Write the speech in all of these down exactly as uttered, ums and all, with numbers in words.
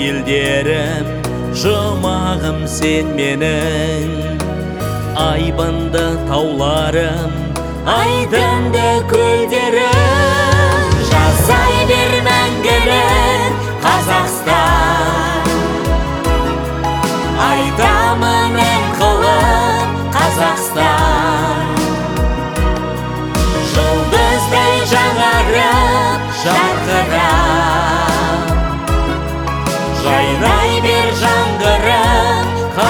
елдерім, жұмағым сен менің. Айбынды тауларым, айдынды көлдерім, жасай бер мәңгілік Қазақстан. Айтамын ән қылып Қазақстан, жұлдыздай жаңарып, жарқырап, жайнай бер жаңғырып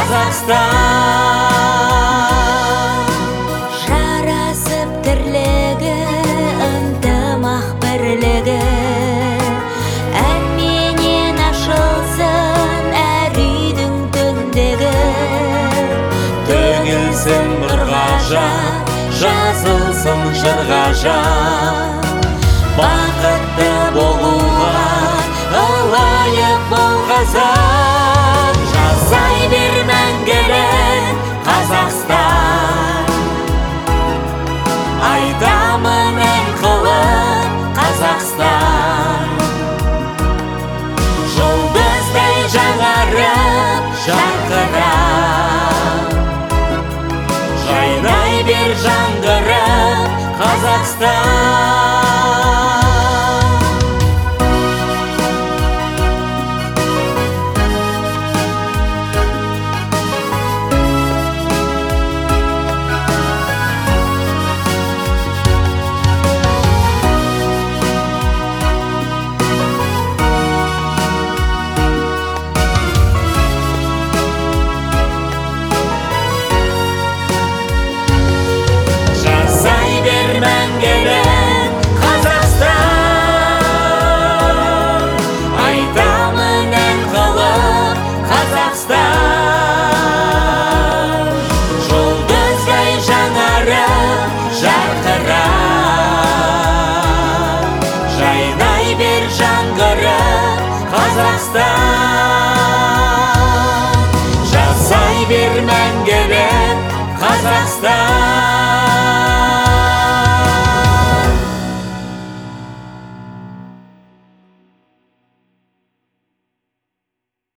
Қазақстан. Жарасып тірлігі, ынтымақ бірлігі, әнменен ашылсын әр үйдің түндігі. Төгілсін бір ғажап, жазылсын жыр ғажап. Бақытты болуға лайық бол қазақ. Жасай бер мәңгілік Қазақстан. Айтамын ән қылып Қазақстан, жұлдыздай жаңарып, жарқырап, жайнай бер жаңғырып Қазақстан. Қазақстан, жасай бер мәңгілік Қазақстан.